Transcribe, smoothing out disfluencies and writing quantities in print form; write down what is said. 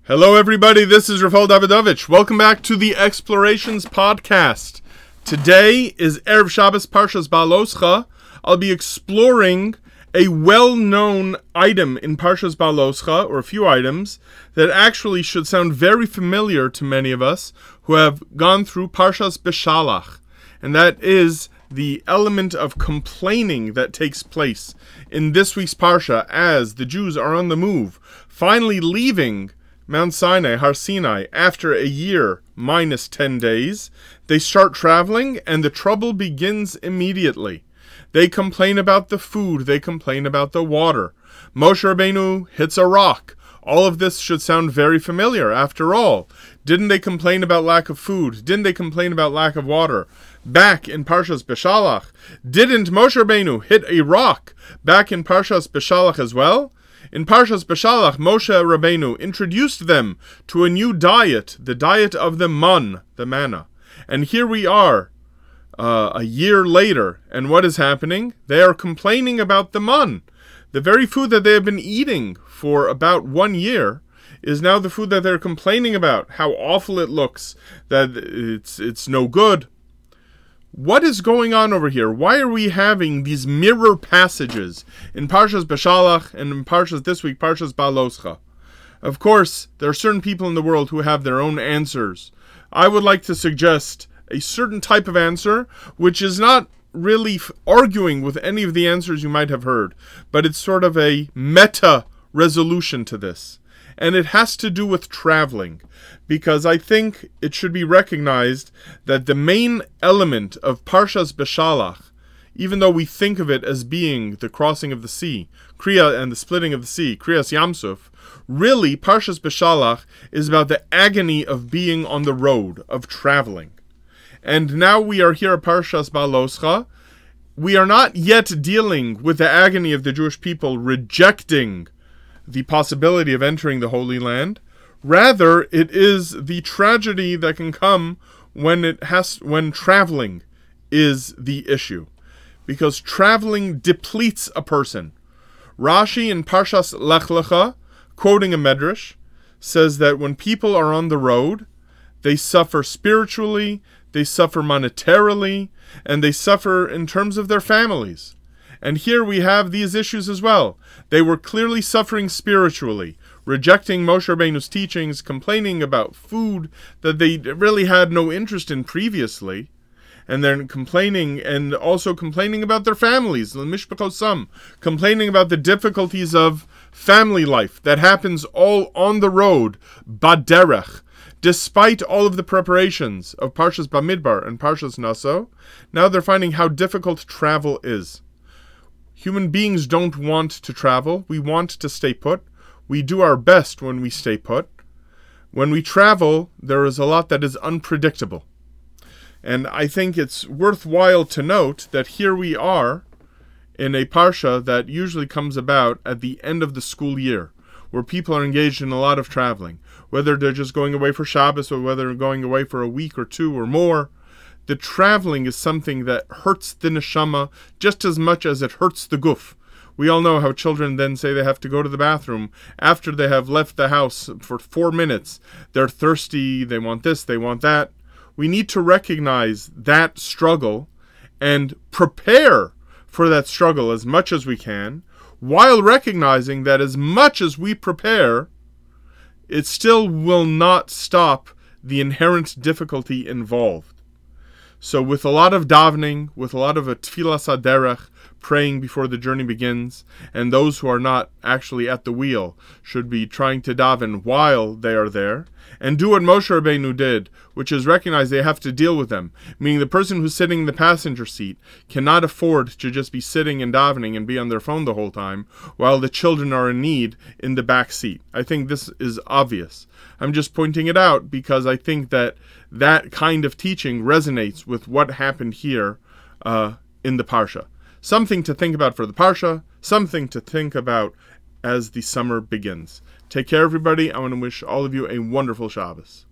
Hello everybody, this is Rafael Davidovich. Welcome back to the Explorations Podcast. Today is Erev Shabbos Parshas Baaloscha. I'll be exploring a well-known item in Parshas Baaloscha, or a few items, that actually should sound very familiar to many of us who have gone through Parshas Beshalach. And that is the element of complaining that takes place in this week's Parsha as the Jews are on the move, finally leaving Mount Sinai, Har Sinai, after a year minus 10 days. They start traveling and the trouble begins immediately. They complain about the food, they complain about the water. Moshe Rabbeinu hits a rock. All of this should sound very familiar. After all, didn't they complain about lack of food? Didn't they complain about lack of water? Back in Parshas Beshalach, didn't Moshe Rabbeinu hit a rock back in Parshas Beshalach as well? In Parshas Beshalach, Moshe Rabbeinu introduced them to a new diet, the diet of the man, the manna. And here we are, a year later, and what is happening? They are complaining about the man. The very food that they have been eating for about 1 year is now the food that they're complaining about, how awful it looks, that it's no good. What is going on over here? Why are we having these mirror passages in Parshas Beshalach and in Parshas this week, Parshas Baaloscha? Of course, there are certain people in the world who have their own answers. I would like to suggest a certain type of answer, which is not really arguing with any of the answers you might have heard, but it's sort of a meta resolution to this. And it has to do with traveling, because I think it should be recognized that the main element of Parshas Beshalach, even though we think of it as being the crossing of the sea, Kriya and the splitting of the sea, Kriyas Yamsuf, really Parshas Beshalach is about the agony of being on the road, of traveling. And now we are here at Parshas Baaloscha. We are not yet dealing with the agony of the Jewish people rejecting the possibility of entering the Holy Land. Rather, it is the tragedy that can come when traveling is the issue, because traveling depletes a person. Rashi in Parshas Lech Lecha, quoting a medrash, says that when people are on the road, they suffer spiritually, they suffer monetarily, and they suffer in terms of their families. And here we have these issues as well. They were clearly suffering spiritually, rejecting Moshe Rabbeinu's teachings, complaining about food that they really had no interest in previously, and then complaining, and also complaining about their families, complaining about the difficulties of family life that happens all on the road, baderech. Despite all of the preparations of Parshas Bamidbar and Parshas Naso, now they're finding how difficult travel is. Human beings don't want to travel. We want to stay put. We do our best when we stay put. When we travel, there is a lot that is unpredictable. And I think it's worthwhile to note that here we are in a parsha that usually comes about at the end of the school year, where people are engaged in a lot of traveling, whether they're just going away for Shabbos or whether they're going away for a week or two or more. The traveling is something that hurts the neshama just as much as it hurts the guf. We all know how children then say they have to go to the bathroom after they have left the house for 4 minutes. They're thirsty, they want this, they want that. We need to recognize that struggle and prepare for that struggle as much as we can, while recognizing that as much as we prepare, it still will not stop the inherent difficulty involved. So with a lot of davening, with a lot of a tfilas haderech, praying before the journey begins, and those who are not actually at the wheel should be trying to daven while they are there, and do what Moshe Rabbeinu did, which is recognize they have to deal with them, meaning the person who's sitting in the passenger seat cannot afford to just be sitting and davening and be on their phone the whole time, while the children are in need in the back seat. I think this is obvious. I'm just pointing it out because I think that kind of teaching resonates with what happened here in the Parsha. Something to think about for the Parsha, something to think about as the summer begins. Take care, everybody. I want to wish all of you a wonderful Shabbos.